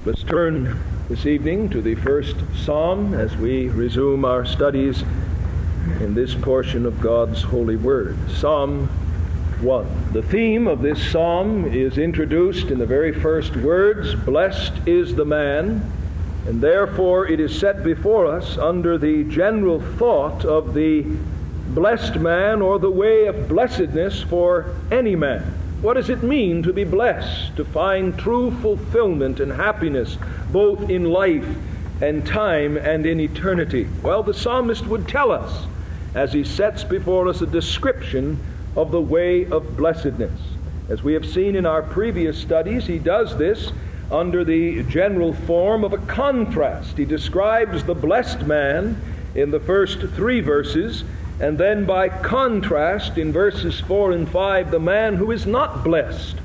Let's turn this evening to the first psalm as we resume our studies in this portion of God's holy word. Psalm 1. The theme of this psalm is introduced in the very first words, "Blessed is the man," and therefore it is set before us under the general thought of the blessed man, or the way of blessedness for any man. What does it mean to be blessed, to find true fulfillment and happiness both in life and time and in eternity? Well, the psalmist would tell us as he sets before us a description of the way of blessedness. As we have seen in our previous studies, he does this under the general form of a contrast. He describes the blessed man in the first 3 verses, and then by contrast in verses 4 and 5, the man who is not blessed,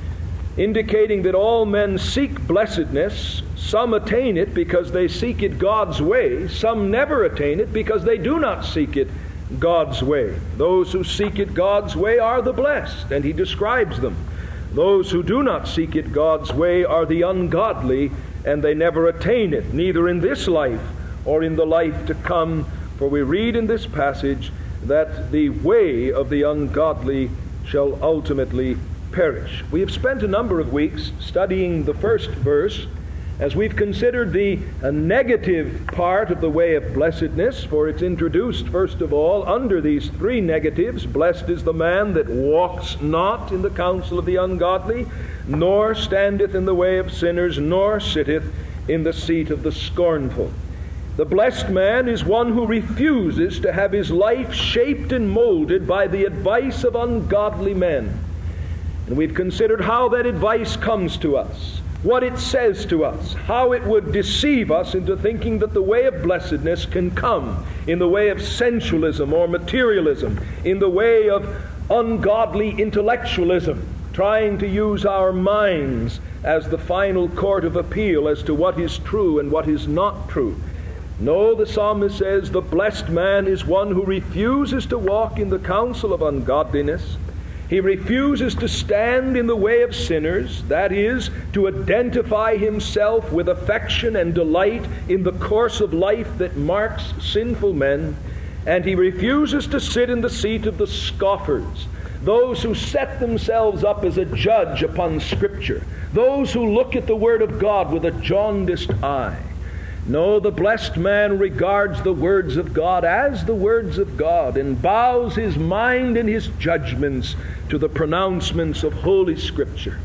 indicating that all men seek blessedness. Some attain it because they seek it God's way. Some never attain it because they do not seek it God's way. Those who seek it God's way are the blessed, and he describes them. Those who do not seek it God's way are the ungodly, and they never attain it, neither in this life or in the life to come. For we read in this passage that the way of the ungodly shall ultimately perish. We have spent a number of weeks studying the first verse as we've considered the negative part of the way of blessedness, for it's introduced first of all under these 3 negatives. Blessed is the man that walks not in the counsel of the ungodly, nor standeth in the way of sinners, nor sitteth in the seat of the scornful. The blessed man is one who refuses to have his life shaped and molded by the advice of ungodly men. And we've considered how that advice comes to us, what it says to us, how it would deceive us into thinking that the way of blessedness can come in the way of sensualism or materialism, in the way of ungodly intellectualism, trying to use our minds as the final court of appeal as to what is true and what is not true. No, the psalmist says the blessed man is one who refuses to walk in the counsel of ungodliness. He refuses to stand in the way of sinners, that is, to identify himself with affection and delight in the course of life that marks sinful men. And he refuses to sit in the seat of the scoffers, those who set themselves up as a judge upon Scripture, those who look at the Word of God with a jaundiced eye. No, the blessed man regards the words of God as the words of God, and bows his mind and his judgments to the pronouncements of Holy Scripture.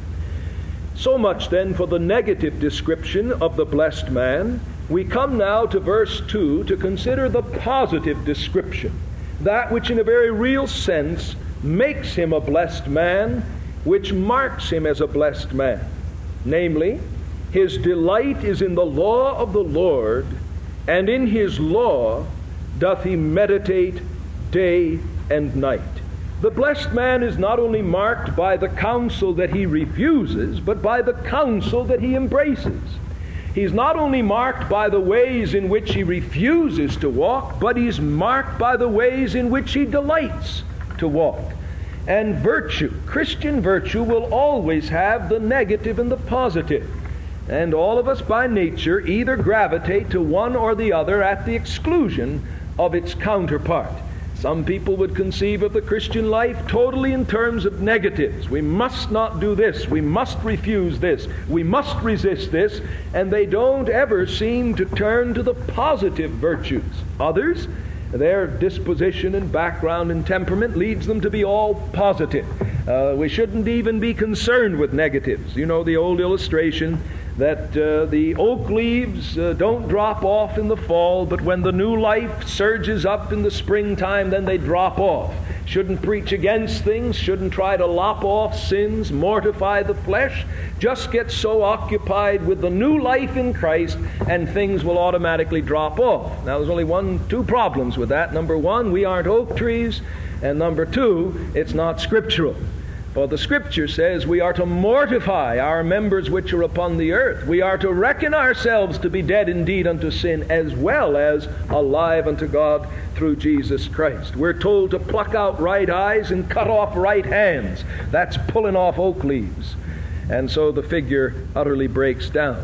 So much then for the negative description of the blessed man. We come now to verse 2 to consider the positive description, that which in a very real sense makes him a blessed man, which marks him as a blessed man. Namely, his delight is in the law of the Lord, and in his law doth he meditate day and night. The blessed man is not only marked by the counsel that he refuses, but by the counsel that he embraces. He's not only marked by the ways in which he refuses to walk, but he's marked by the ways in which he delights to walk. And virtue, Christian virtue, will always have the negative and the positive. And all of us by nature either gravitate to one or the other at the exclusion of its counterpart. Some people would conceive of the Christian life totally in terms of negatives. We must not do this. We must refuse this. We must resist this. And they don't ever seem to turn to the positive virtues. Others, their disposition and background and temperament leads them to be all positive. We shouldn't even be concerned with negatives. You know the old illustration that the oak leaves don't drop off in the fall, but when the new life surges up in the springtime, then they drop off. Shouldn't preach against things, shouldn't try to lop off sins, mortify the flesh. Just get so occupied with the new life in Christ, and things will automatically drop off. Now, there's only 2 problems with that. Number 1, we aren't oak trees, and number 2, it's not scriptural. For the Scripture says we are to mortify our members which are upon the earth. We are to reckon ourselves to be dead indeed unto sin, as well as alive unto God through Jesus Christ. We're told to pluck out right eyes and cut off right hands. That's pulling off oak leaves. And so the figure utterly breaks down.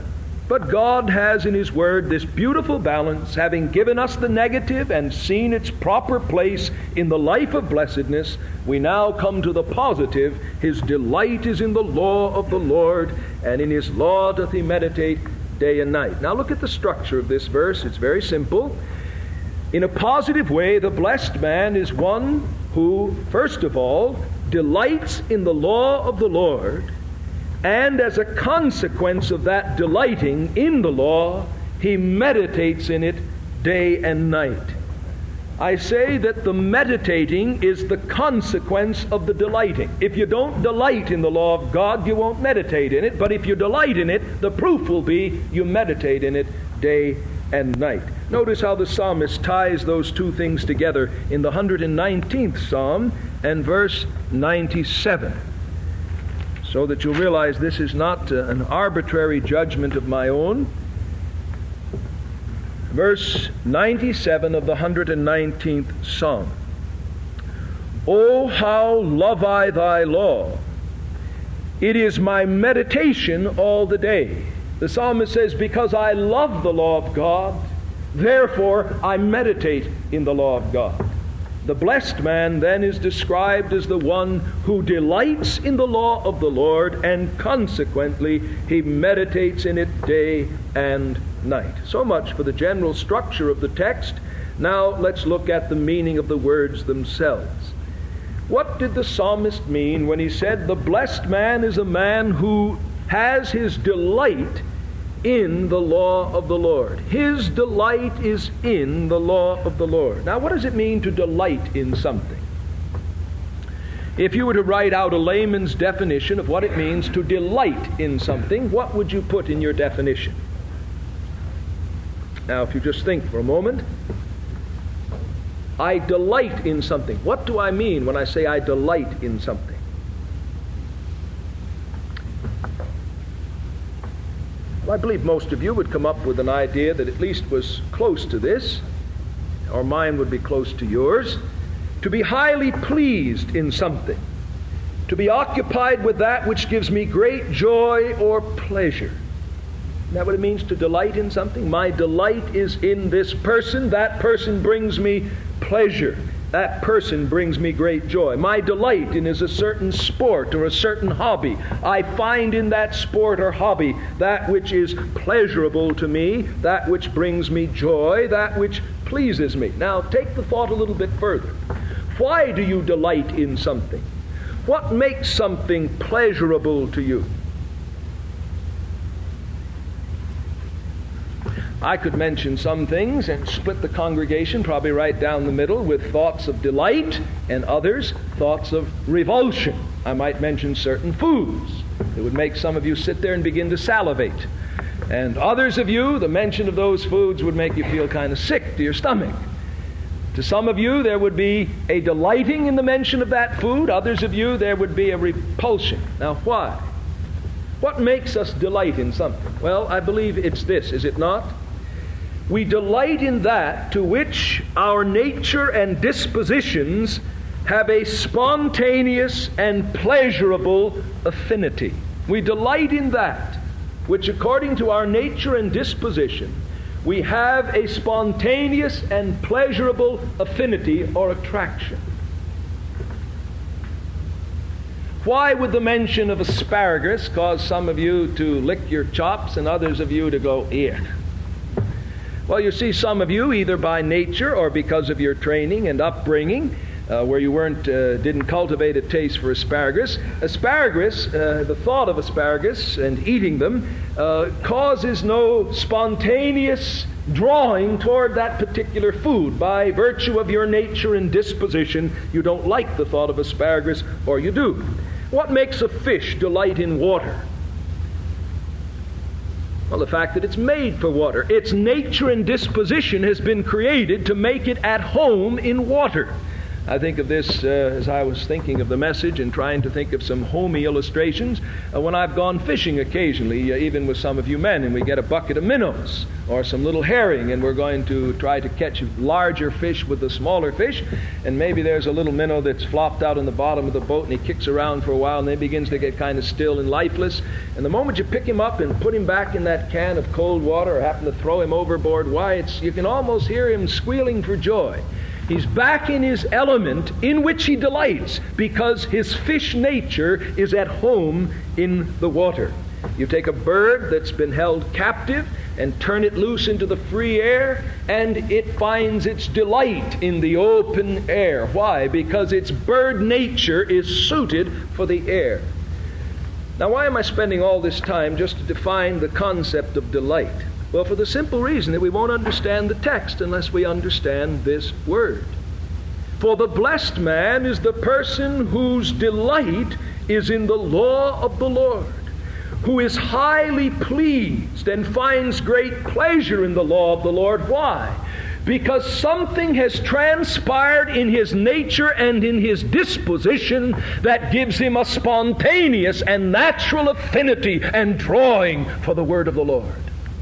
But God has in His Word this beautiful balance, having given us the negative and seen its proper place in the life of blessedness. We now come to the positive. His delight is in the law of the Lord, and in His law doth he meditate day and night. Now look at the structure of this verse. It's very simple. In a positive way, the blessed man is one who, first of all, delights in the law of the Lord, and as a consequence of that delighting in the law, he meditates in it day and night. I say that the meditating is the consequence of the delighting. If you don't delight in the law of God, you won't meditate in it. But if you delight in it, the proof will be you meditate in it day and night. Notice how the psalmist ties those two things together in the 119th Psalm and verse 97. So that you'll realize this is not an arbitrary judgment of my own. Verse 97 of the 119th Psalm. O how love I thy law! It is my meditation all the day. The psalmist says, because I love the law of God, therefore I meditate in the law of God. The blessed man then is described as the one who delights in the law of the Lord, and consequently he meditates in it day and night. So much for the general structure of the text. Now let's look at the meaning of the words themselves. What did the psalmist mean when he said the blessed man is a man who has his delight in the law of the Lord? His delight is in the law of the Lord. Now, what does it mean to delight in something? If you were to write out a layman's definition of what it means to delight in something, what would you put in your definition? Now, if you just think for a moment, I delight in something. What do I mean when I say I delight in something? Well, I believe most of you would come up with an idea that at least was close to this, or mine would be close to yours. To be highly pleased in something. To be occupied with that which gives me great joy or pleasure. Isn't that what it means to delight in something? My delight is in this person. That person brings me pleasure. That person brings me great joy. My delight in is a certain sport or a certain hobby. I find in that sport or hobby that which is pleasurable to me, that which brings me joy, that which pleases me. Now take the thought a little bit further. Why do you delight in something? What makes something pleasurable to you? I could mention some things and split the congregation probably right down the middle with thoughts of delight and others thoughts of revulsion. I might mention certain foods that would make some of you sit there and begin to salivate. And others of you, the mention of those foods would make you feel kind of sick to your stomach. To some of you, there would be a delighting in the mention of that food. Others of you, there would be a repulsion. Now, why? What makes us delight in something? Well, I believe it's this, is it not? We delight in that to which our nature and dispositions have a spontaneous and pleasurable affinity. We delight in that which, according to our nature and disposition, we have a spontaneous and pleasurable affinity or attraction. Why would the mention of asparagus cause some of you to lick your chops and others of you to go, "Ew"? Well, you see, some of you, either by nature or because of your training and upbringing, where you didn't cultivate a taste for asparagus. The thought of asparagus and eating them causes no spontaneous drawing toward that particular food. By virtue of your nature and disposition, you don't like the thought of asparagus, or you do. What makes a fish delight in water? Well, the fact that it's made for water. Its nature and disposition has been created to make it at home in water. I think of this as I was thinking of the message and trying to think of some homey illustrations when I've gone fishing occasionally, even with some of you men, and we get a bucket of minnows or some little herring, and we're going to try to catch larger fish with the smaller fish, and maybe there's a little minnow that's flopped out in the bottom of the boat, and he kicks around for a while, and then he begins to get kind of still and lifeless, and the moment you pick him up and put him back in that can of cold water or happen to throw him overboard, why, you can almost hear him squealing for joy. He's back in his element in which he delights because his fish nature is at home in the water. You take a bird that's been held captive and turn it loose into the free air, and it finds its delight in the open air. Why? Because its bird nature is suited for the air. Now, why am I spending all this time just to define the concept of delight? Well, for the simple reason that we won't understand the text unless we understand this word. For the blessed man is the person whose delight is in the law of the Lord, who is highly pleased and finds great pleasure in the law of the Lord. Why? Because something has transpired in his nature and in his disposition that gives him a spontaneous and natural affinity and drawing for the word of the Lord.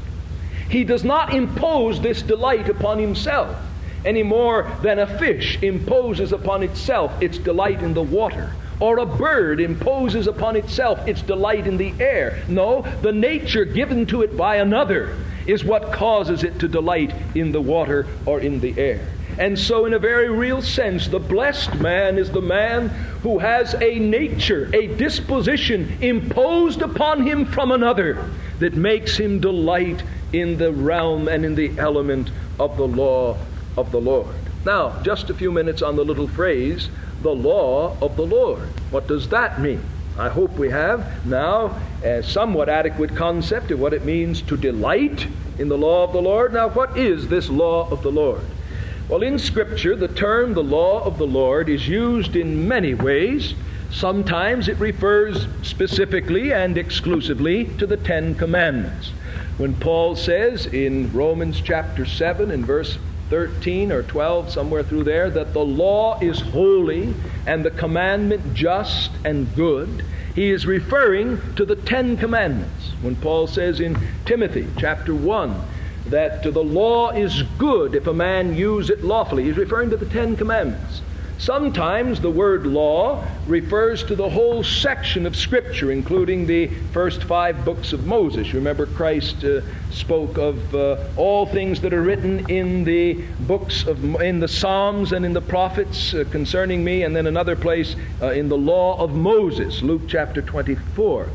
He does not impose this delight upon himself any more than a fish imposes upon itself its delight in the water, or a bird imposes upon itself its delight in the air. No, the nature given to it by another is what causes it to delight in the water or in the air. And so in a very real sense, the blessed man is the man who has a nature, a disposition imposed upon him from another that makes him delight in the realm and in the element of the law of the Lord. Now, just a few minutes on the little phrase, the law of the Lord. What does that mean? I hope we have now a somewhat adequate concept of what it means to delight in the law of the Lord. Now, what is this law of the Lord? Well, in Scripture, the term the law of the Lord is used in many ways. Sometimes it refers specifically and exclusively to the Ten Commandments. When Paul says in Romans chapter 7 and verse 13 or 12, somewhere through there, that the law is holy and the commandment just and good, he is referring to the Ten Commandments. When Paul says in Timothy chapter 1 that the law is good if a man use it lawfully, he's referring to the Ten Commandments. Sometimes the word law refers to the whole section of Scripture, including the first 5 books of Moses. You remember Christ spoke of all things that are written in the books in the Psalms and in the prophets concerning me, and then another place in the law of Moses, Luke chapter 24.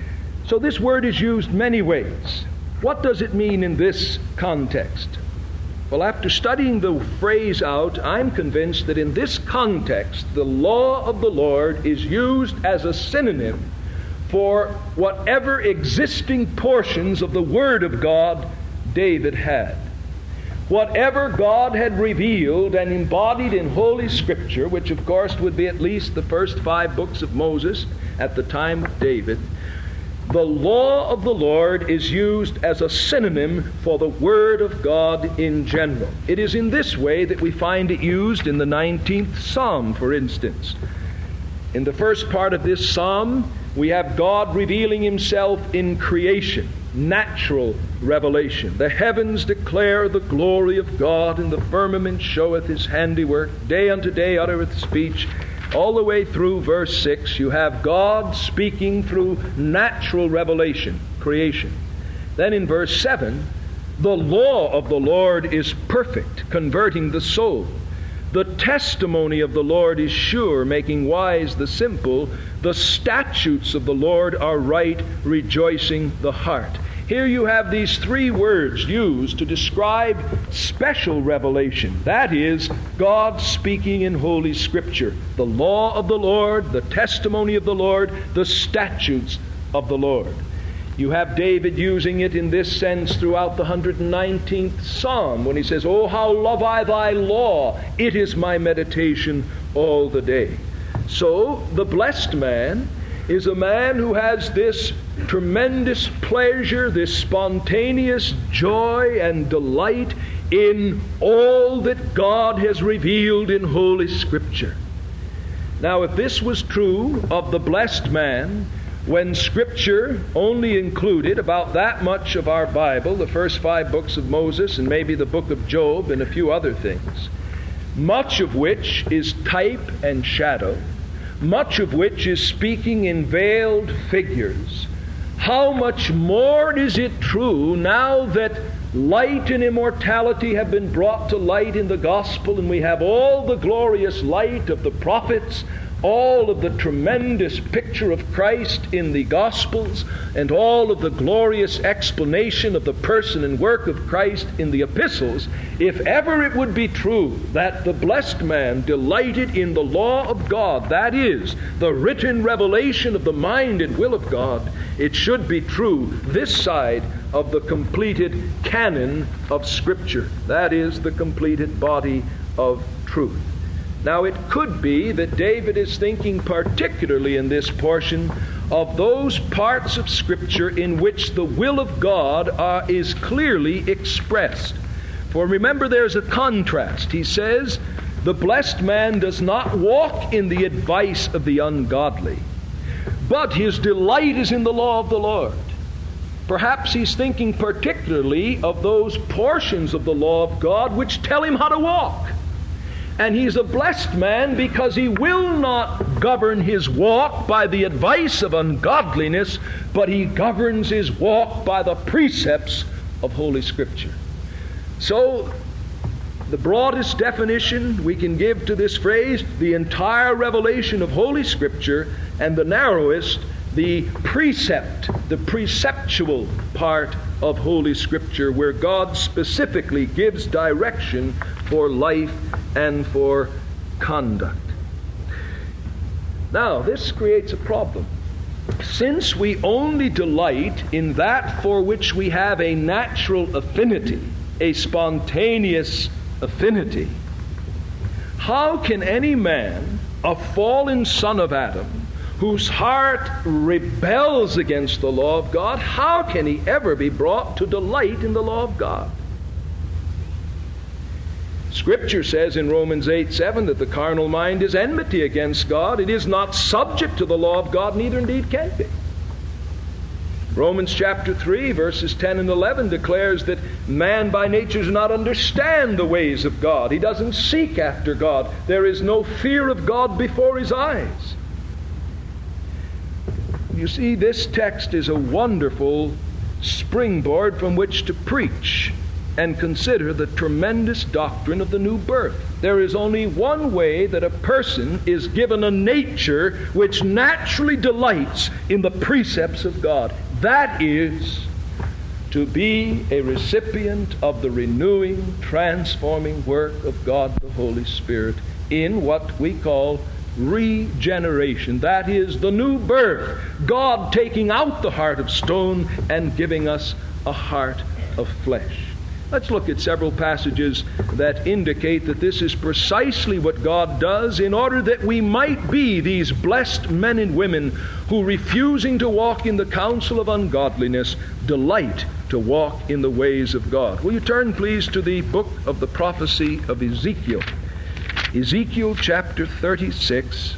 So this word is used many ways. What does it mean in this context? Well, after studying the phrase out, I'm convinced that in this context, the law of the Lord is used as a synonym for whatever existing portions of the Word of God David had. Whatever God had revealed and embodied in Holy Scripture, which of course would be at least the first 5 books of Moses at the time of David, the law of the Lord is used as a synonym for the Word of God in general. It is in this way that we find it used in the 19th Psalm, for instance. In the first part of this psalm, we have God revealing Himself in creation, natural revelation. The heavens declare the glory of God, and the firmament showeth His handiwork. Day unto day uttereth speech. All the way through verse 6, you have God speaking through natural revelation, creation. Then in verse 7, the law of the Lord is perfect, converting the soul. The testimony of the Lord is sure, making wise the simple. The statutes of the Lord are right, rejoicing the heart. Here you have these 3 words used to describe special revelation. That is, God speaking in Holy Scripture. The law of the Lord, the testimony of the Lord, the statutes of the Lord. You have David using it in this sense throughout the 119th Psalm when he says, "Oh, how love I thy law! It is my meditation all the day." So, the blessed man is a man who has this tremendous pleasure, this spontaneous joy and delight in all that God has revealed in Holy Scripture. Now, if this was true of the blessed man, when Scripture only included about that much of our Bible, the first 5 books of Moses and maybe the book of Job and a few other things, much of which is type and shadow, much of which is speaking in veiled figures, how much more is it true now that light and immortality have been brought to light in the gospel, and we have all the glorious light of the prophets, all of the tremendous picture of Christ in the Gospels, and all of the glorious explanation of the person and work of Christ in the epistles. If ever it would be true that the blessed man delighted in the law of God, that is, the written revelation of the mind and will of God, it should be true this side of the completed canon of Scripture, that is, the completed body of truth. Now, it could be that David is thinking particularly in this portion of those parts of Scripture in which the will of God is clearly expressed. For remember, there's a contrast. He says, the blessed man does not walk in the advice of the ungodly, but his delight is in the law of the Lord. Perhaps he's thinking particularly of those portions of the law of God which tell him how to walk. And he's a blessed man because he will not govern his walk by the advice of ungodliness, but he governs his walk by the precepts of Holy Scripture. So, the broadest definition we can give to this phrase, the entire revelation of Holy Scripture, and the narrowest, the precept, the preceptual part of Holy Scripture, where God specifically gives direction for life and for conduct. Now, this creates a problem. Since we only delight in that for which we have a natural affinity, a spontaneous affinity, how can any man, a fallen son of Adam, whose heart rebels against the law of God, how can he ever be brought to delight in the law of God? Scripture says in Romans 8:7 that the carnal mind is enmity against God. It is not subject to the law of God, neither indeed can be. Romans chapter 3, verses 10 and 11 declares that man by nature does not understand the ways of God. He doesn't seek after God. There is no fear of God before his eyes. You see, this text is a wonderful springboard from which to preach and consider the tremendous doctrine of the new birth. There is only one way that a person is given a nature which naturally delights in the precepts of God. That is to be a recipient of the renewing, transforming work of God the Holy Spirit in what we call regeneration. That is the new birth. God taking out the heart of stone and giving us a heart of flesh. Let's look at several passages that indicate that this is precisely what God does in order that we might be these blessed men and women who, refusing to walk in the counsel of ungodliness, delight to walk in the ways of God. Will you turn, please, to the book of the prophecy of Ezekiel. Ezekiel chapter 36.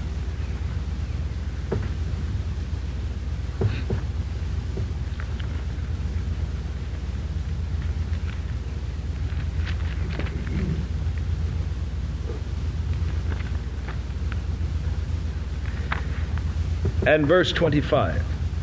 And verse 25.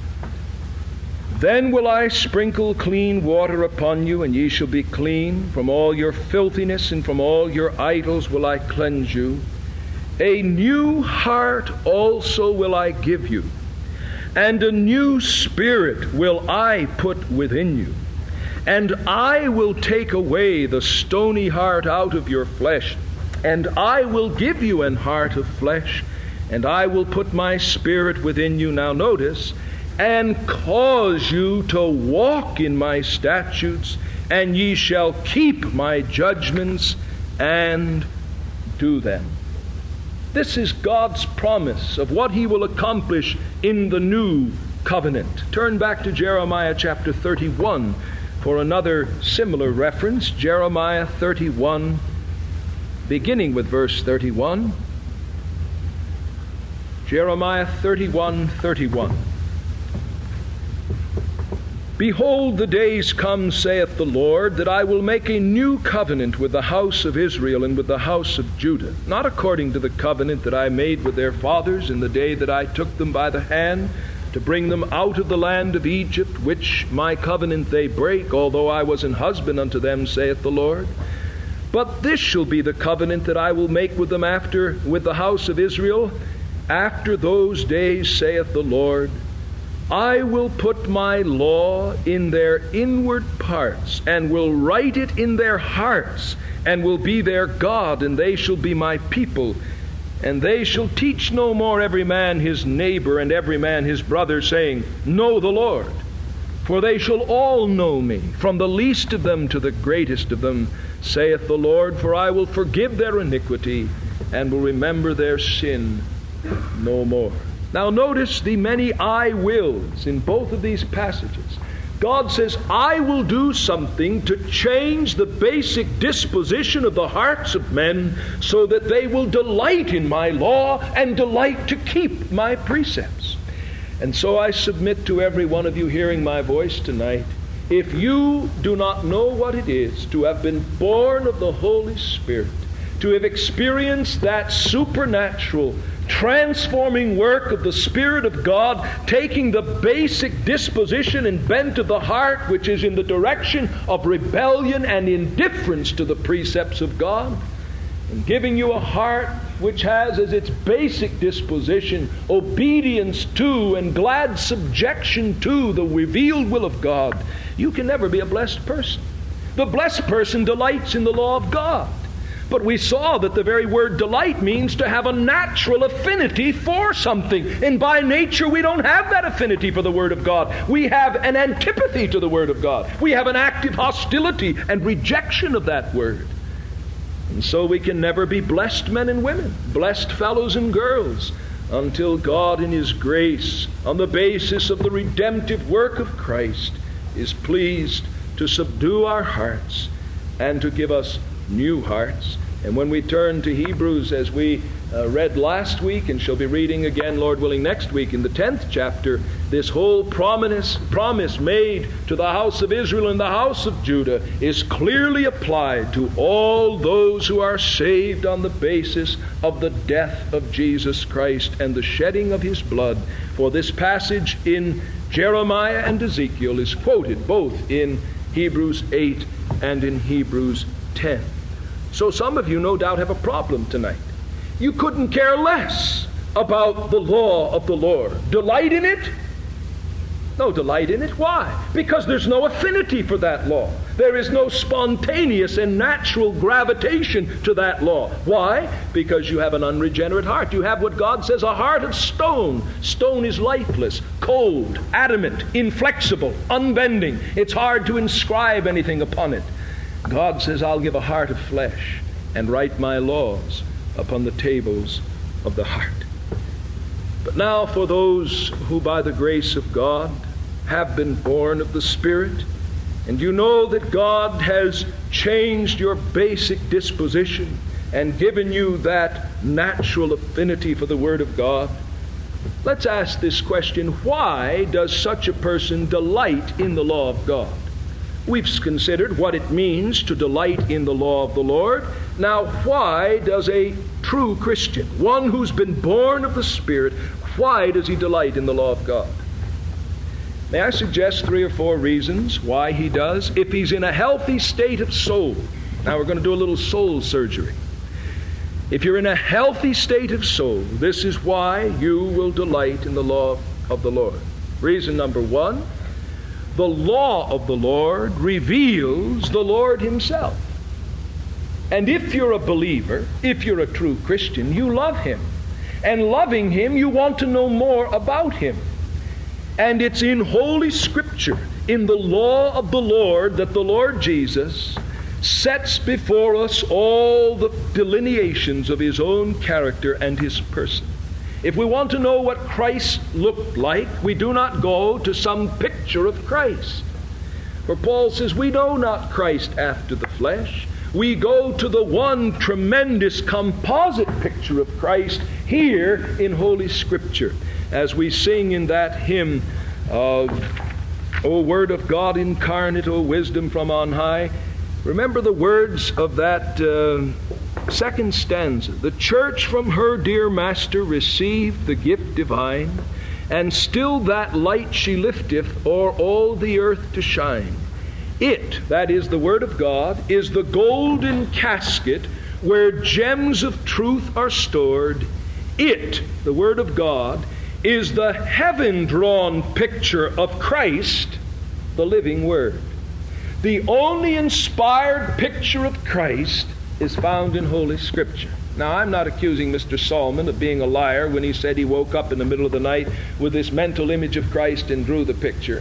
Then will I sprinkle clean water upon you, and ye shall be clean. From all your filthiness and from all your idols will I cleanse you. A new heart also will I give you, and a new spirit will I put within you. And I will take away the stony heart out of your flesh, and I will give you an heart of flesh, and I will put my spirit within you. Now notice, and cause you to walk in my statutes, and ye shall keep my judgments and do them. This is God's promise of what he will accomplish in the new covenant. Turn back to Jeremiah chapter 31 for another similar reference. Jeremiah 31, beginning with verse 31. Jeremiah 31:31. Behold, the days come, saith the Lord, that I will make a new covenant with the house of Israel and with the house of Judah, not according to the covenant that I made with their fathers in the day that I took them by the hand to bring them out of the land of Egypt, which my covenant they break, although I was an husband unto them, saith the Lord. But this shall be the covenant that I will make with them with the house of Israel, after those days, saith the Lord. I will put my law in their inward parts, and will write it in their hearts, and will be their God, and they shall be my people. And they shall teach no more every man his neighbor and every man his brother, saying, Know the Lord. For they shall all know me, from the least of them to the greatest of them, saith the Lord. For I will forgive their iniquity, and will remember their sin no more. Now notice the many I wills in both of these passages. God says, I will do something to change the basic disposition of the hearts of men so that they will delight in my law and delight to keep my precepts. And so I submit to every one of you hearing my voice tonight, if you do not know what it is to have been born of the Holy Spirit, to have experienced that supernatural transforming work of the Spirit of God, taking the basic disposition and bent of the heart, which is in the direction of rebellion and indifference to the precepts of God, and giving you a heart which has as its basic disposition obedience to and glad subjection to the revealed will of God, you can never be a blessed person. The blessed person delights in the law of God. But we saw that the very word delight means to have a natural affinity for something. And by nature we don't have that affinity for the Word of God. We have an antipathy to the Word of God. We have an active hostility and rejection of that Word. And so we can never be blessed men and women, blessed fellows and girls, until God in His grace, on the basis of the redemptive work of Christ, is pleased to subdue our hearts and to give us new hearts. And when we turn to Hebrews, as we read last week and shall be reading again, Lord willing, next week in the 10th chapter, this whole promise made to the house of Israel and the house of Judah is clearly applied to all those who are saved on the basis of the death of Jesus Christ and the shedding of His blood. For this passage in Jeremiah and Ezekiel is quoted both in Hebrews 8 and in Hebrews 10. So some of you no doubt have a problem tonight. You couldn't care less about the law of the Lord. Delight in it? No delight in it. Why? Because there's no affinity for that law. There is no spontaneous and natural gravitation to that law. Why? Because you have an unregenerate heart. You have what God says, a heart of stone. Stone is lifeless, cold, adamant, inflexible, unbending. It's hard to inscribe anything upon it. God says, I'll give a heart of flesh and write my laws upon the tables of the heart. But now for those who by the grace of God have been born of the Spirit, and you know that God has changed your basic disposition and given you that natural affinity for the Word of God, let's ask this question: why does such a person delight in the law of God? We've considered what it means to delight in the law of the Lord. Now, why does a true Christian, one who's been born of the Spirit, why does he delight in the law of God? May I suggest 3 or 4 reasons why he does? If he's in a healthy state of soul. Now, we're going to do a little soul surgery. If you're in a healthy state of soul, this is why you will delight in the law of the Lord. Reason number 1, the law of the Lord reveals the Lord Himself. And if you're a believer, if you're a true Christian, you love Him. And loving Him, you want to know more about Him. And it's in Holy Scripture, in the law of the Lord, that the Lord Jesus sets before us all the delineations of his own character and his person. If we want to know what Christ looked like, we do not go to some picture of Christ. For Paul says, we know not Christ after the flesh. We go to the one tremendous composite picture of Christ here in Holy Scripture, as we sing in that hymn of O Word of God incarnate, O wisdom from on high. Remember the words of that second stanza. The church from her dear master received the gift divine, and still that light she lifteth o'er all the earth to shine. It, that is the Word of God, is the golden casket where gems of truth are stored. It, the Word of God, is the heaven-drawn picture of Christ, the living Word. The only inspired picture of Christ is found in Holy Scripture. Now, I'm not accusing Mr. Solomon of being a liar when he said he woke up in the middle of the night with this mental image of Christ and drew the picture.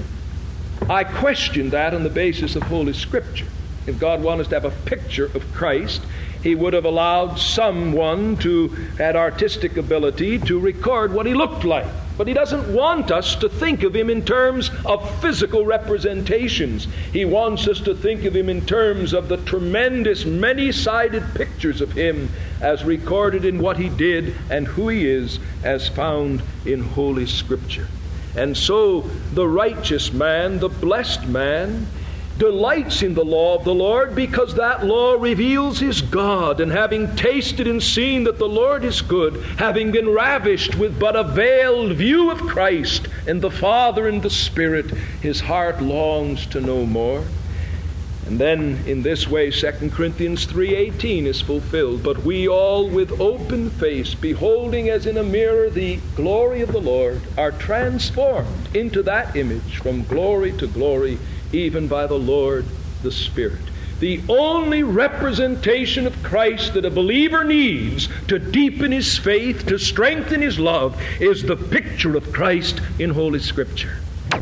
I question that on the basis of Holy Scripture. If God wanted us to have a picture of Christ, he would have allowed someone who had artistic ability to record what he looked like. But he doesn't want us to think of him in terms of physical representations. He wants us to think of him in terms of the tremendous, many-sided pictures of him as recorded in what he did and who he is, as found in Holy Scripture. And so the righteous man, the blessed man, delights in the law of the Lord, because that law reveals his God. And having tasted and seen that the Lord is good, having been ravished with but a veiled view of Christ and the Father and the Spirit, his heart longs to know more. And then in this way 2 Corinthians 3:18 is fulfilled. But we all with open face, beholding as in a mirror the glory of the Lord, are transformed into that image from glory to glory, even by the Lord the Spirit. The only representation of Christ that a believer needs to deepen his faith, to strengthen his love, is the picture of Christ in Holy Scripture.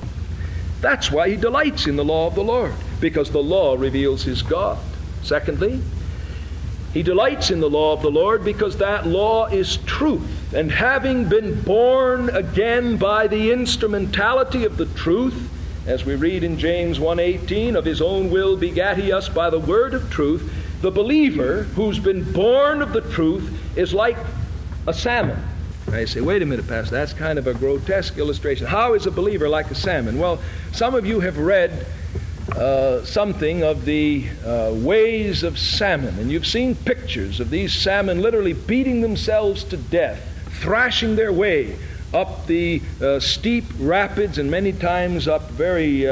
That's why he delights in the law of the Lord, because the law reveals his God. Secondly, he delights in the law of the Lord because that law is truth. And having been born again by the instrumentality of the truth, as we read in James 1:18, of his own will begat he us by the word of truth, the believer who's been born of the truth is like a salmon. Now you say, wait a minute, Pastor, that's kind of a grotesque illustration. How is a believer like a salmon? Well, some of you have read something of the ways of salmon, and you've seen pictures of these salmon literally beating themselves to death, thrashing their way up the steep rapids, and many times up very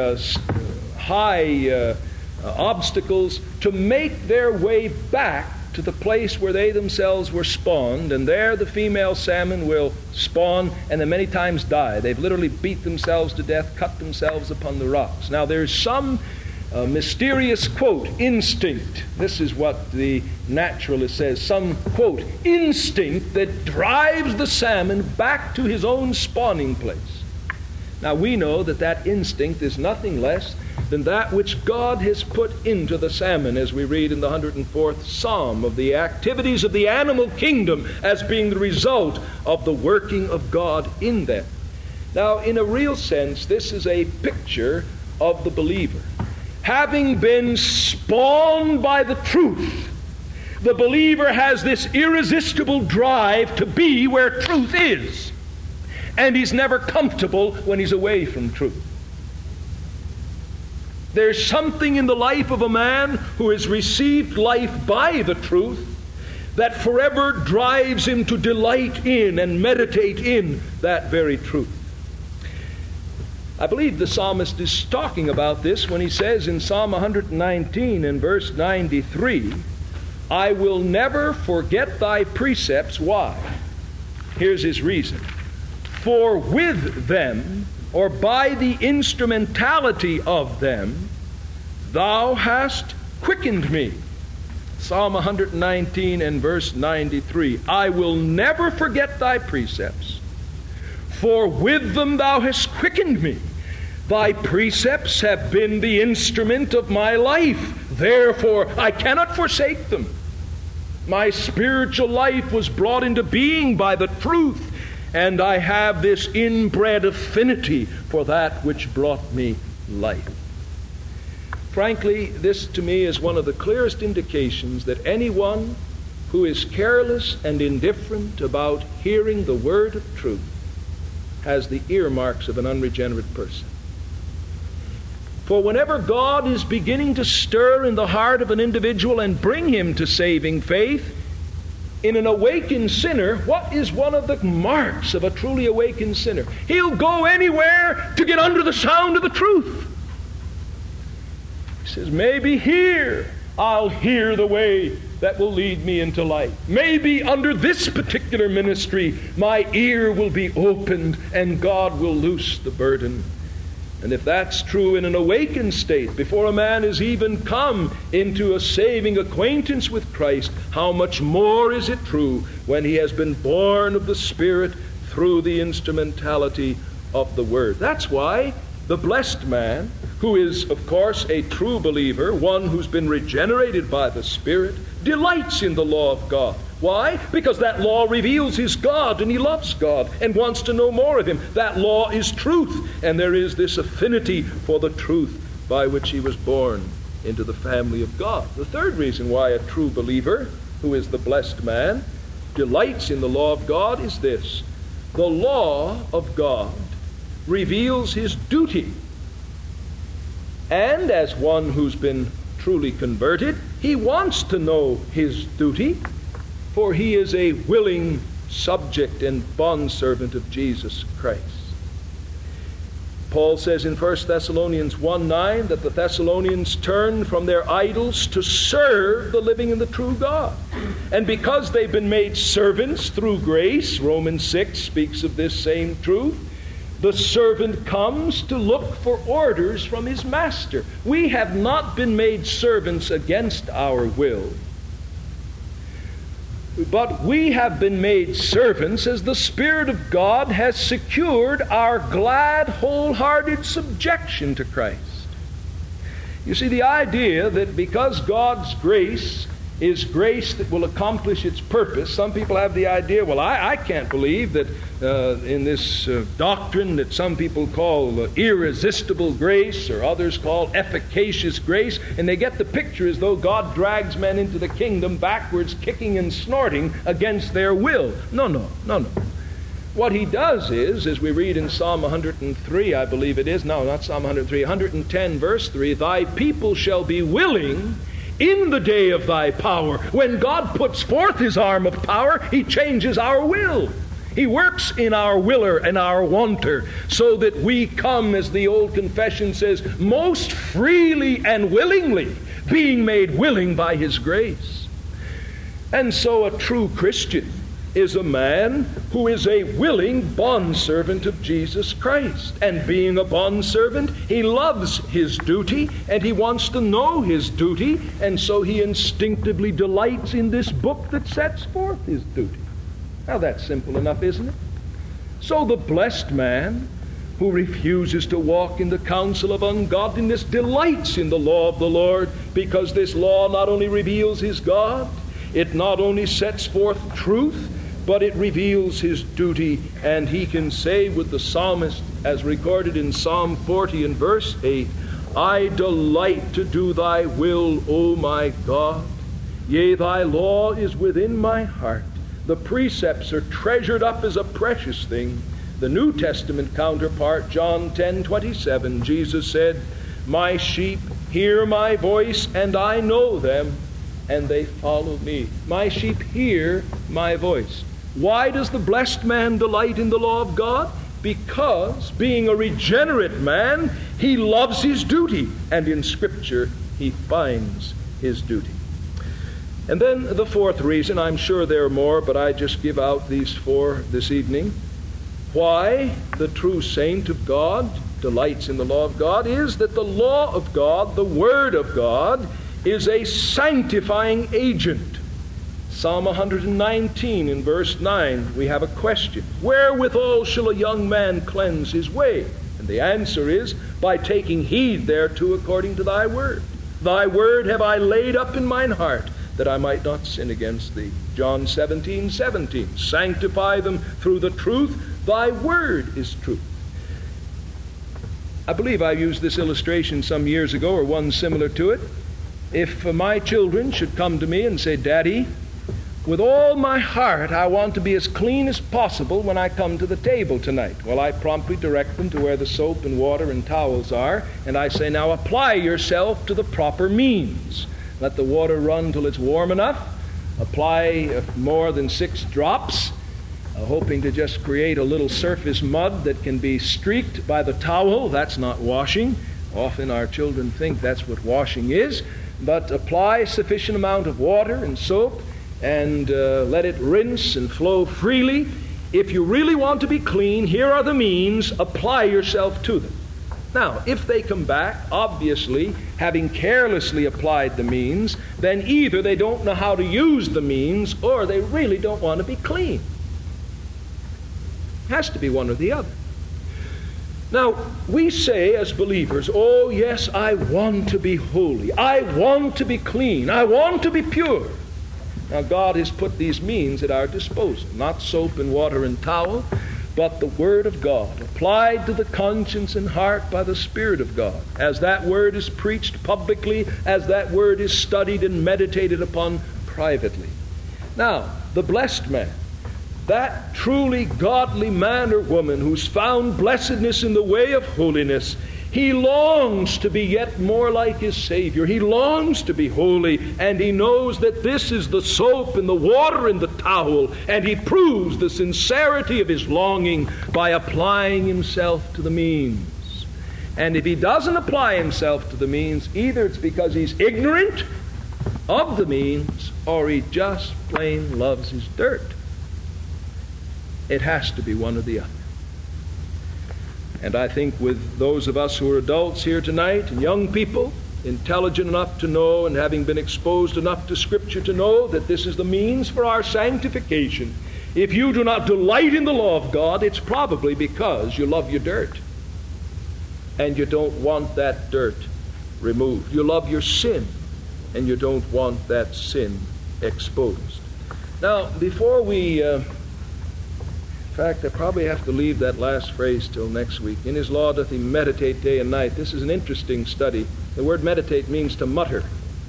high obstacles, to make their way back to the place where they themselves were spawned. And there the female salmon will spawn and then many times die. They've literally beat themselves to death, cut themselves upon the rocks. Now there's some mysterious, quote, instinct. This is what the naturalist says. Some, quote, instinct that drives the salmon back to his own spawning place. Now we know that that instinct is nothing less than that which God has put into the salmon, as we read in the 104th Psalm, of the activities of the animal kingdom as being the result of the working of God in them. Now, in a real sense, this is a picture of the believer. Having been spawned by the truth, the believer has this irresistible drive to be where truth is. And he's never comfortable when he's away from truth. There's something in the life of a man who has received life by the truth that forever drives him to delight in and meditate in that very truth. I believe the psalmist is talking about this when he says in Psalm 119 and verse 93, I will never forget thy precepts. Why? Here's his reason. For with them, or by the instrumentality of them, thou hast quickened me. Psalm 119 and verse 93. I will never forget thy precepts, for with them thou hast quickened me. Thy precepts have been the instrument of my life. Therefore, I cannot forsake them. My spiritual life was brought into being by the truth, and I have this inbred affinity for that which brought me life. Frankly, this to me is one of the clearest indications that anyone who is careless and indifferent about hearing the word of truth has the earmarks of an unregenerate person. For whenever God is beginning to stir in the heart of an individual and bring him to saving faith, in an awakened sinner, what is one of the marks of a truly awakened sinner? He'll go anywhere to get under the sound of the truth. He says, maybe here I'll hear the way that will lead me into life. Maybe under this particular ministry my ear will be opened and God will loose the burden. And if that's true in an awakened state, before a man has even come into a saving acquaintance with Christ, how much more is it true when he has been born of the Spirit through the instrumentality of the Word? That's why the blessed man, who is, of course, a true believer, one who's been regenerated by the Spirit, delights in the law of God. Why? Because that law reveals his God, and he loves God and wants to know more of him. That law is truth, and there is this affinity for the truth by which he was born into the family of God. The third reason why a true believer, who is the blessed man, delights in the law of God is this: the law of God reveals his duty. And as one who's been truly converted, he wants to know his duty, for he is a willing subject and bondservant of Jesus Christ. Paul says in 1 Thessalonians 1:9 that the Thessalonians turned from their idols to serve the living and the true God. And because they've been made servants through grace, Romans 6 speaks of this same truth, the servant comes to look for orders from his master. We have not been made servants against our will, but we have been made servants as the Spirit of God has secured our glad, wholehearted subjection to Christ. You see, the idea that because God's grace is grace that will accomplish its purpose, some people have the idea, well, I can't believe that in this doctrine that some people call irresistible grace, or others call efficacious grace, and they get the picture as though God drags men into the kingdom backwards, kicking and snorting against their will. No. What he does is, as we read in Psalm 103, I believe it is, no, not Psalm 103, 110 verse 3, thy people shall be willing in the day of thy power. When God puts forth his arm of power, he changes our will. He works in our willer and our wanter, so that we come, as the old confession says, most freely and willingly, being made willing by his grace. And so a true Christian is a man who is a willing bondservant of Jesus Christ. And being a bondservant, he loves his duty, and he wants to know his duty, and so he instinctively delights in this book that sets forth his duty. Now that's simple enough, isn't it? So the blessed man who refuses to walk in the counsel of ungodliness delights in the law of the Lord, because this law not only reveals his God, it not only sets forth truth, but it reveals his duty. And he can say with the psalmist, as recorded in Psalm 40 and verse 8, I delight to do thy will, O my God. Yea, thy law is within my heart. The precepts are treasured up as a precious thing. The New Testament counterpart, John 10:27, Jesus said, my sheep hear my voice, and I know them, and they follow me. My sheep hear my voice. Why does the blessed man delight in the law of God? Because, being a regenerate man, he loves his duty, and in Scripture he finds his duty. And then the fourth reason, I'm sure there are more, but I just give out these four this evening, why the true saint of God delights in the law of God is that the law of God, the Word of God, is a sanctifying agent. Psalm 119 in verse 9, we have a question. Wherewithal shall a young man cleanse his way? And the answer is, by taking heed thereto according to thy word. Thy word have I laid up in mine heart, that I might not sin against thee. John 17:17. Sanctify them through the truth. Thy word is truth. I believe I used this illustration some years ago, or one similar to it. If my children should come to me and say, Daddy, with all my heart, I want to be as clean as possible when I come to the table tonight. Well, I promptly direct them to where the soap and water and towels are, and I say, now apply yourself to the proper means. Let the water run till it's warm enough. Apply more than 6 drops, hoping to just create a little surface mud that can be streaked by the towel. That's not washing. Often our children think that's what washing is. But apply sufficient amount of water and soap, and let it rinse and flow freely. If you really want to be clean, here are the means. Apply yourself to them. Now, if they come back, obviously, having carelessly applied the means, then either they don't know how to use the means, or they really don't want to be clean. It has to be one or the other. Now, we say as believers, oh yes, I want to be holy. I want to be clean. I want to be pure. Now, God has put these means at our disposal. Not soap and water and towel, but the Word of God, applied to the conscience and heart by the Spirit of God. As that Word is preached publicly, as that Word is studied and meditated upon privately. Now, the blessed man, that truly godly man or woman who's found blessedness in the way of holiness, he longs to be yet more like his Savior. He longs to be holy, and he knows that this is the soap and the water and the towel, and he proves the sincerity of his longing by applying himself to the means. And if he doesn't apply himself to the means, either it's because he's ignorant of the means, or he just plain loves his dirt. It has to be one or the other. And I think with those of us who are adults here tonight, and young people, intelligent enough to know and having been exposed enough to Scripture to know that this is the means for our sanctification, if you do not delight in the law of God, it's probably because you love your dirt. And you don't want that dirt removed. You love your sin, and you don't want that sin exposed. Now, before we... In fact, I probably have to leave that last phrase till next week. In his law doth he meditate day and night. This is an interesting study. The word meditate means to mutter.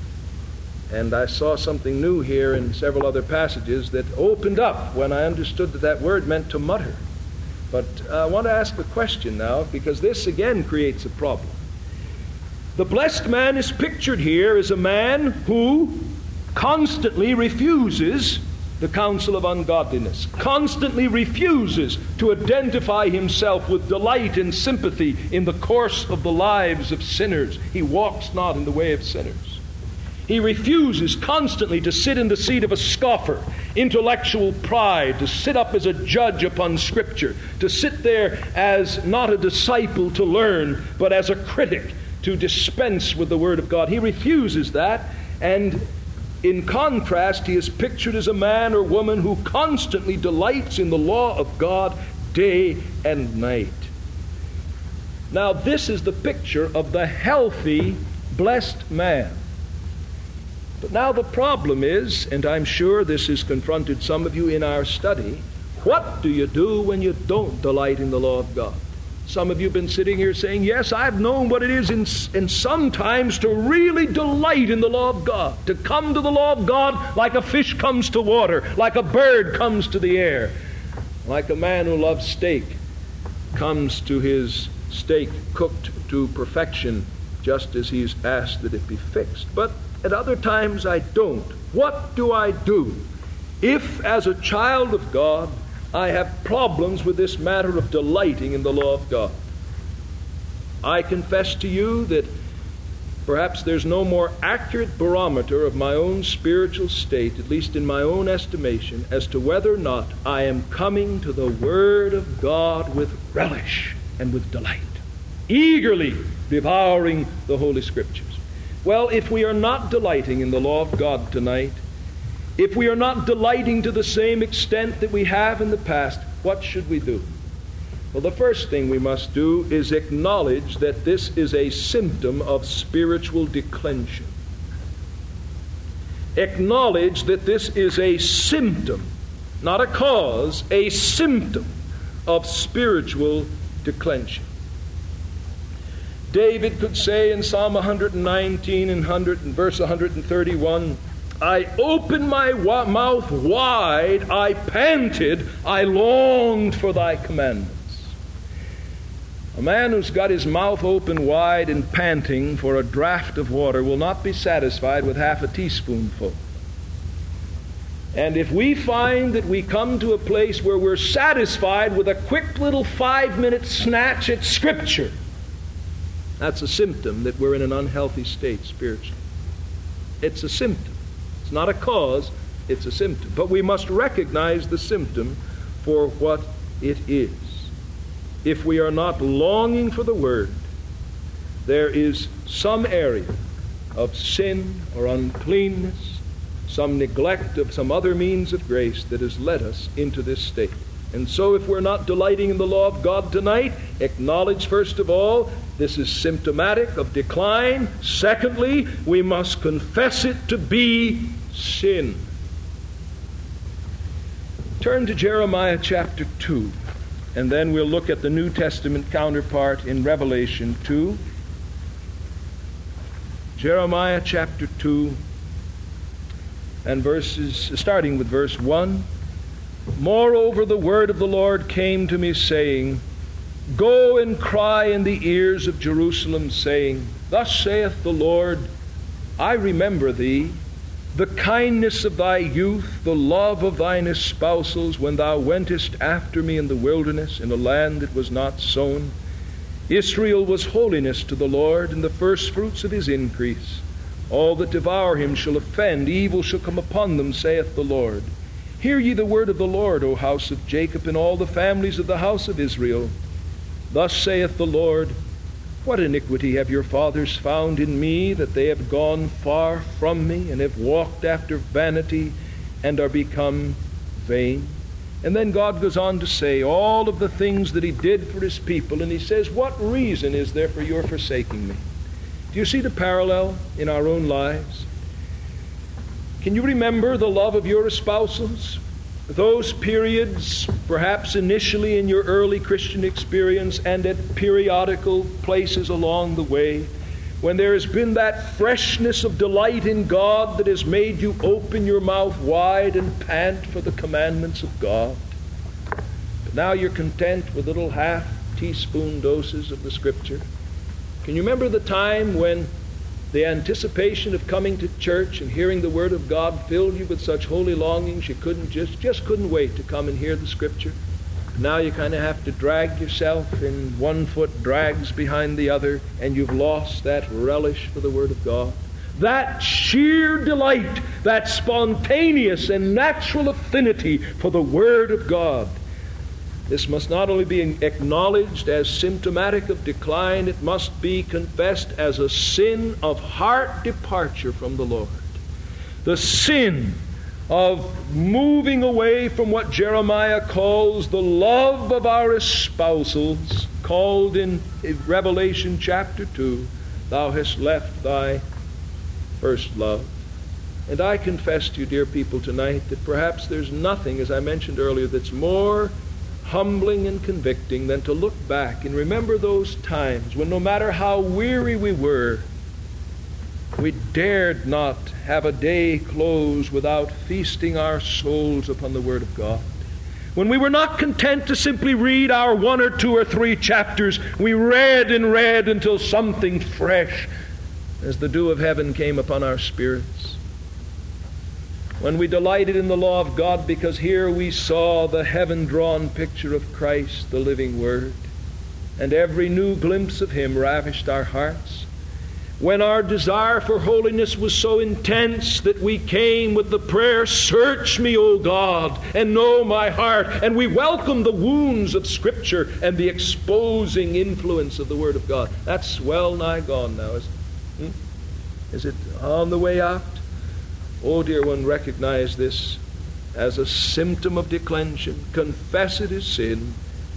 And I saw something new here in several other passages that opened up when I understood that that word meant to mutter. But I want to ask a question now, because this again creates a problem. The blessed man is pictured here as a man who constantly refuses the counsel of ungodliness, constantly refuses to identify himself with delight and sympathy in the course of the lives of sinners. He walks not in the way of sinners. He refuses constantly to sit in the seat of a scoffer, intellectual pride, to sit up as a judge upon Scripture, to sit there as not a disciple to learn, but as a critic to dispense with the Word of God. He refuses that, and in contrast, he is pictured as a man or woman who constantly delights in the law of God day and night. Now, this is the picture of the healthy, blessed man. But now the problem is, and I'm sure this has confronted some of you in our study, what do you do when you don't delight in the law of God? Some of you have been sitting here saying, yes, I've known what it is in sometimes to really delight in the law of God, to come to the law of God like a fish comes to water, like a bird comes to the air, like a man who loves steak comes to his steak cooked to perfection just as he's asked that it be fixed. But at other times I don't. What do I do if, as a child of God, I have problems with this matter of delighting in the law of God? I confess to you that perhaps there's no more accurate barometer of my own spiritual state, at least in my own estimation, as to whether or not I am coming to the Word of God with relish and with delight, eagerly devouring the Holy Scriptures. Well, if we are not delighting in the law of God tonight, if we are not delighting to the same extent that we have in the past, what should we do? Well, the first thing we must do is acknowledge that this is a symptom of spiritual declension. Acknowledge that this is a symptom, not a cause, a symptom of spiritual declension. David could say in Psalm 119 and verse 131, I opened my mouth wide, I panted, I longed for thy commandments. A man who's got his mouth open wide and panting for a draught of water will not be satisfied with half a teaspoonful. And if we find that we come to a place where we're satisfied with a quick little 5-minute snatch at Scripture, that's a symptom that we're in an unhealthy state spiritually. It's a symptom. It's not a cause, it's a symptom. But we must recognize the symptom for what it is. If we are not longing for the Word, there is some area of sin or uncleanness, some neglect of some other means of grace that has led us into this state. And so if we're not delighting in the law of God tonight, acknowledge first of all, this is symptomatic of decline. Secondly, we must confess it to be sin. Turn to Jeremiah chapter 2, and then we'll look at the New Testament counterpart in Revelation 2. Jeremiah chapter 2, and starting with verse 1. Moreover, the word of the Lord came to me, saying, Go and cry in the ears of Jerusalem, saying, Thus saith the Lord, I remember thee, the kindness of thy youth, the love of thine espousals, when thou wentest after me in the wilderness, in a land that was not sown. Israel was holiness to the Lord, and the firstfruits of his increase. All that devour him shall offend, evil shall come upon them, saith the Lord. Hear ye the word of the Lord, O house of Jacob, and all the families of the house of Israel. Thus saith the Lord, What iniquity have your fathers found in me, that they have gone far from me, and have walked after vanity, and are become vain? And then God goes on to say all of the things that he did for his people, and he says, What reason is there for your forsaking me? Do you see the parallel in our own lives? Can you remember the love of your espousals? Those periods, perhaps initially in your early Christian experience and at periodical places along the way, when there has been that freshness of delight in God that has made you open your mouth wide and pant for the commandments of God. But now you're content with little half-teaspoon doses of the Scripture. Can you remember the time when the anticipation of coming to church and hearing the Word of God filled you with such holy longings you just couldn't wait to come and hear the Scripture? Now you kind of have to drag yourself, and one foot drags behind the other, and you've lost that relish for the Word of God. That sheer delight, that spontaneous and natural affinity for the Word of God. This must not only be acknowledged as symptomatic of decline, it must be confessed as a sin of heart departure from the Lord. The sin of moving away from what Jeremiah calls the love of our espousals, called in Revelation chapter 2, Thou hast left thy first love. And I confess to you, dear people, tonight that perhaps there's nothing, as I mentioned earlier, that's more humbling and convicting than to look back and remember those times when no matter how weary we were, we dared not have a day close without feasting our souls upon the Word of God. When we were not content to simply read our 1 or 2 or 3 chapters, we read and read until something fresh as the dew of heaven came upon our spirits. When we delighted in the law of God because here we saw the heaven-drawn picture of Christ, the living Word, and every new glimpse of Him ravished our hearts. When our desire for holiness was so intense that we came with the prayer, Search me, O God, and know my heart, and we welcomed the wounds of Scripture and the exposing influence of the Word of God. That's well nigh gone now, isn't it? Is it on the way out? Oh, dear one, recognize this as a symptom of declension. Confess it as sin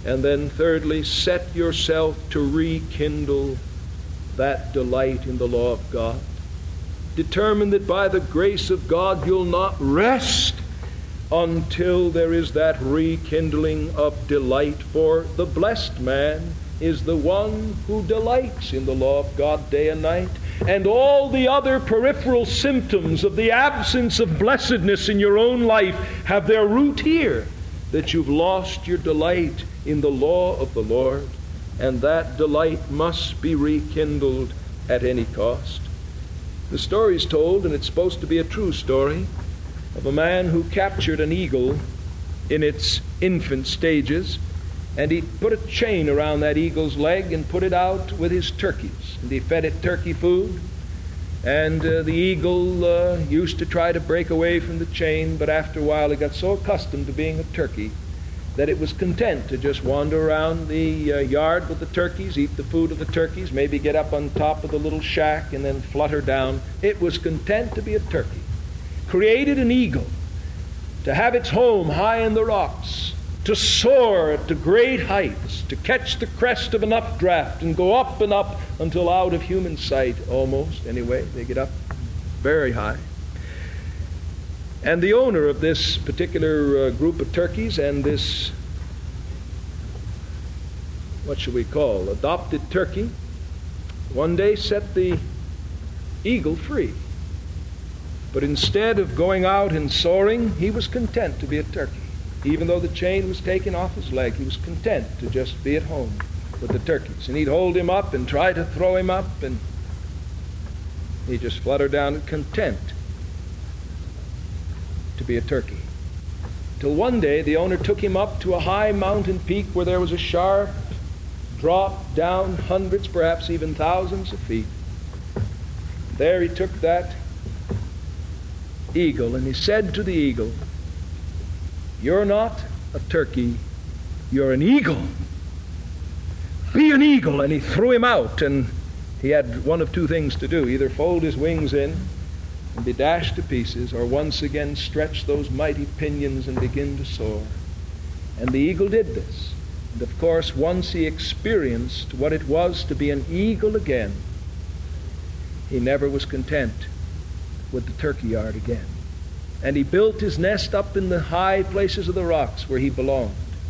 And then thirdly, set yourself to rekindle that delight in the law of God. Determine that by the grace of God you'll not rest until there is that rekindling of delight. For the blessed man is the one who delights in the law of God day and night. And all the other peripheral symptoms of the absence of blessedness in your own life have their root here, that you've lost your delight in the law of the Lord, and that delight must be rekindled at any cost. The story is told, and it's supposed to be a true story, of a man who captured an eagle in its infant stages, and he put a chain around that eagle's leg and put it out with his turkeys. And he fed it turkey food, and the eagle used to try to break away from the chain, but after a while it got so accustomed to being a turkey that it was content to just wander around the yard with the turkeys, eat the food of the turkeys, maybe get up on top of the little shack and then flutter down. It was content to be a turkey. Created an eagle to have its home high in the rocks, to soar to great heights, to catch the crest of an updraft and go up and up until out of human sight, almost, anyway. They get up very high. And the owner of this particular group of turkeys and this, what shall we call, adopted turkey, one day set the eagle free. But instead of going out and soaring, he was content to be a turkey. Even though the chain was taken off his leg, he was content to just be at home with the turkeys. And he'd hold him up and try to throw him up, and he'd just flutter down and content to be a turkey. Till one day the owner took him up to a high mountain peak where there was a sharp drop down hundreds, perhaps even thousands of feet. There he took that eagle and he said to the eagle, "You're not a turkey, you're an eagle. Be an eagle." And he threw him out, and he had one of two things to do: either fold his wings in and be dashed to pieces, or once again stretch those mighty pinions and begin to soar. And the eagle did this. And of course, once he experienced what it was to be an eagle again, he never was content with the turkey yard again. And he built his nest up in the high places of the rocks where he belonged.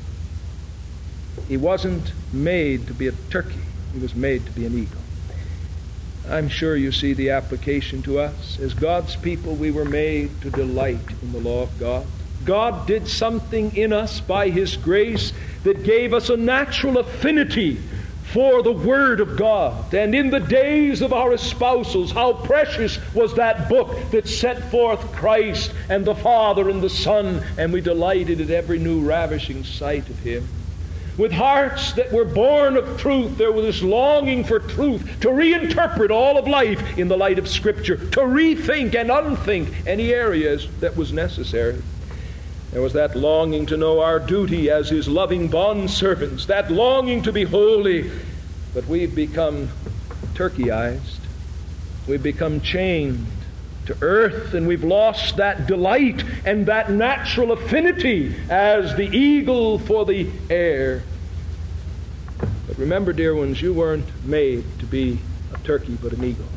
He wasn't made to be a turkey. He was made to be an eagle. I'm sure you see the application to us. As God's people, we were made to delight in the law of God. God did something in us by His grace that gave us a natural affinity for the Word of God. And in the days of our espousals, how precious was that book that set forth Christ and the Father and the Son, and we delighted at every new ravishing sight of Him. With hearts that were born of truth, there was this longing for truth, to reinterpret all of life in the light of Scripture, to rethink and unthink any areas that was necessary. There was that longing to know our duty as His loving bondservants, that longing to be holy. But we've become turkeyized. We've become chained to earth, and we've lost that delight and that natural affinity as the eagle for the air. But remember, dear ones, you weren't made to be a turkey but an eagle.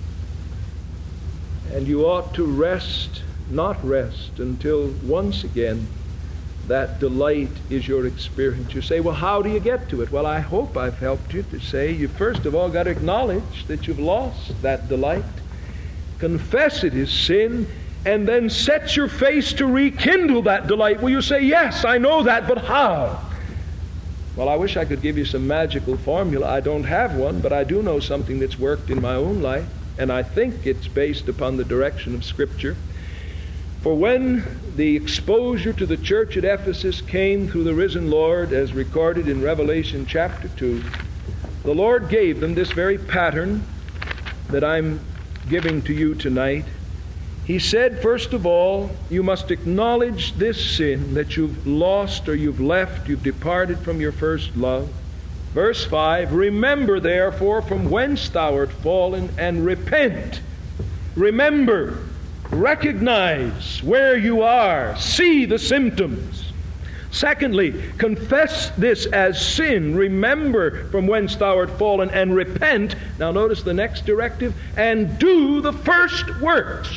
And you ought to not rest until once again that delight is your experience. You say, well, how do you get to it? Well, I hope I've helped you to say you first of all got to acknowledge that you've lost that delight. Confess it is sin, and then set your face to rekindle that delight. Well, you say, yes, I know that, but how? Well, I wish I could give you some magical formula. I don't have one, but I do know something that's worked in my own life, and I think it's based upon the direction of Scripture. For when the exposure to the church at Ephesus came through the risen Lord, as recorded in Revelation chapter 2, the Lord gave them this very pattern that I'm giving to you tonight. He said, first of all, you must acknowledge this sin that you've lost or you've left, you've departed from your first love. Verse 5, remember therefore from whence thou art fallen, and repent. Remember, recognize where you are, see the symptoms. Secondly, confess this as sin. Remember from whence thou art fallen, and repent. Now notice the next directive. And do the first works.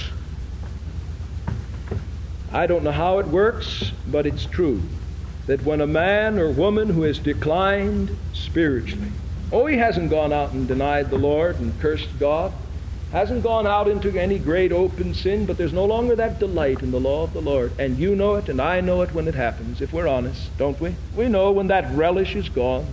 I don't know how it works, but it's true that when a man or woman who has declined spiritually, he hasn't gone out and denied the Lord and cursed God, hasn't gone out into any great open sin, but there's no longer that delight in the law of the Lord. And you know it, and I know it when it happens, if we're honest, don't we? We know when that relish is gone.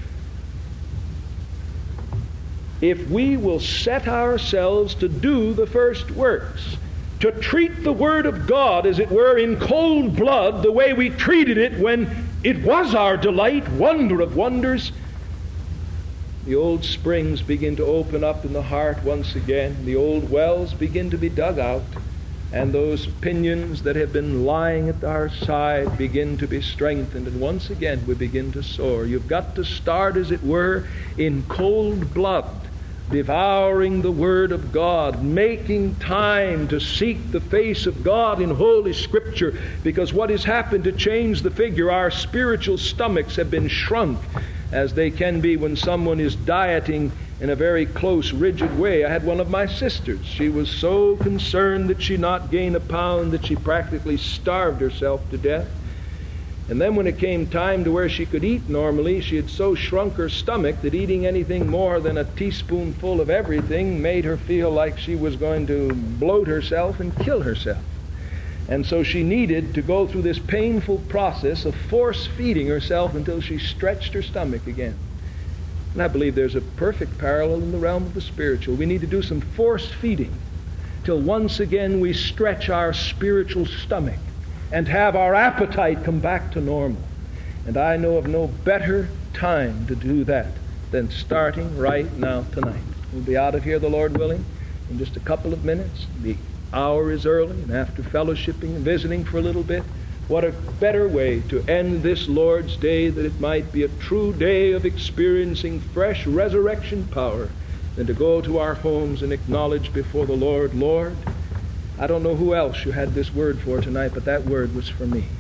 If we will set ourselves to do the first works, to treat the Word of God, as it were, in cold blood, the way we treated it when it was our delight, wonder of wonders, the old springs begin to open up in the heart once again. The old wells begin to be dug out. And those pinions that have been lying at our side begin to be strengthened. And once again we begin to soar. You've got to start, as it were, in cold blood, devouring the Word of God, making time to seek the face of God in Holy Scripture. Because what has happened to change the figure, our spiritual stomachs have been shrunk, as they can be when someone is dieting in a very close, rigid way. I had one of my sisters. She was so concerned that she not gain a pound that she practically starved herself to death. And then when it came time to where she could eat normally, she had so shrunk her stomach that eating anything more than a teaspoonful of everything made her feel like she was going to bloat herself and kill herself. And so she needed to go through this painful process of force-feeding herself until she stretched her stomach again. And I believe there's a perfect parallel in the realm of the spiritual. We need to do some force-feeding till once again we stretch our spiritual stomach and have our appetite come back to normal. And I know of no better time to do that than starting right now tonight. We'll be out of here, the Lord willing, in just a couple of minutes. The hour is early, and after fellowshipping and visiting for a little bit, what a better way to end this Lord's Day, that it might be a true day of experiencing fresh resurrection power, than to go to our homes and acknowledge before the Lord, Lord, I don't know who else you had this word for tonight, but that word was for me.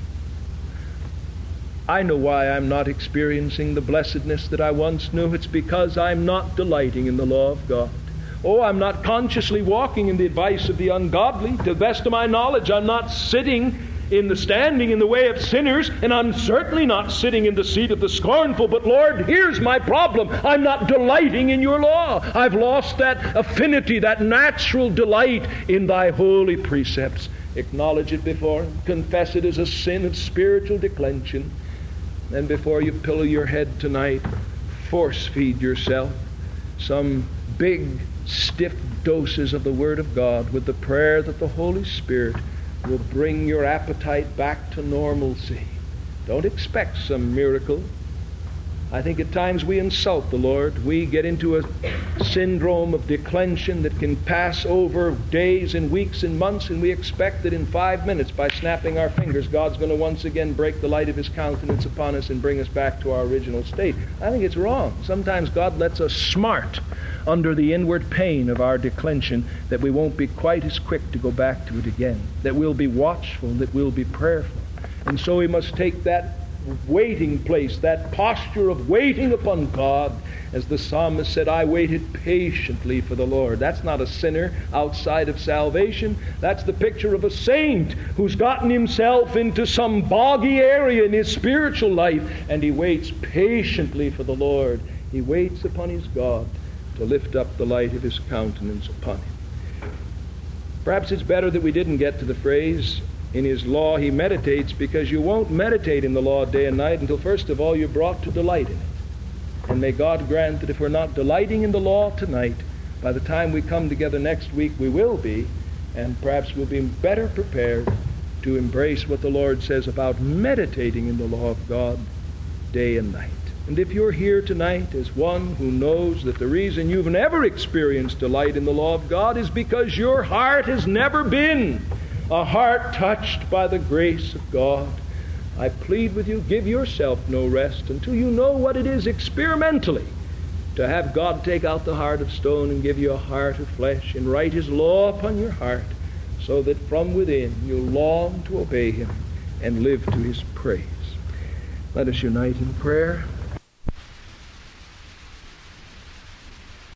I know why I'm not experiencing the blessedness that I once knew. It's because I'm not delighting in the law of God. I'm not consciously walking in the advice of the ungodly. To the best of my knowledge, I'm not standing in the way of sinners, and I'm certainly not sitting in the seat of the scornful. But Lord, here's my problem. I'm not delighting in your law. I've lost that affinity, that natural delight in thy holy precepts. Acknowledge it before him. Confess it as a sin of spiritual declension. Then before you pillow your head tonight, force feed yourself some big, stiff doses of the Word of God, with the prayer that the Holy Spirit will bring your appetite back to normalcy. Don't expect some miracle. I think at times we insult the Lord. We get into a syndrome of declension that can pass over days and weeks and months, and we expect that in 5 minutes, by snapping our fingers, God's going to once again break the light of His countenance upon us and bring us back to our original state. I think it's wrong. Sometimes God lets us smart under the inward pain of our declension, that we won't be quite as quick to go back to it again, that we'll be watchful, that we'll be prayerful. And so we must take that waiting place, that posture of waiting upon God, as the psalmist said, I waited patiently for the Lord. That's not a sinner outside of salvation. That's the picture of a saint who's gotten himself into some boggy area in his spiritual life, and he waits patiently for the Lord. He waits upon his God to lift up the light of His countenance upon him. Perhaps it's better that we didn't get to the phrase, in His law He meditates, because you won't meditate in the law day and night until first of all you're brought to delight in it. And may God grant that if we're not delighting in the law tonight, by the time we come together next week we will be, and perhaps we'll be better prepared to embrace what the Lord says about meditating in the law of God day and night. And if you're here tonight as one who knows that the reason you've never experienced delight in the law of God is because your heart has never been a heart touched by the grace of God, I plead with you, give yourself no rest until you know what it is experimentally to have God take out the heart of stone and give you a heart of flesh and write His law upon your heart, so that from within you'll long to obey Him and live to His praise. Let us unite in prayer.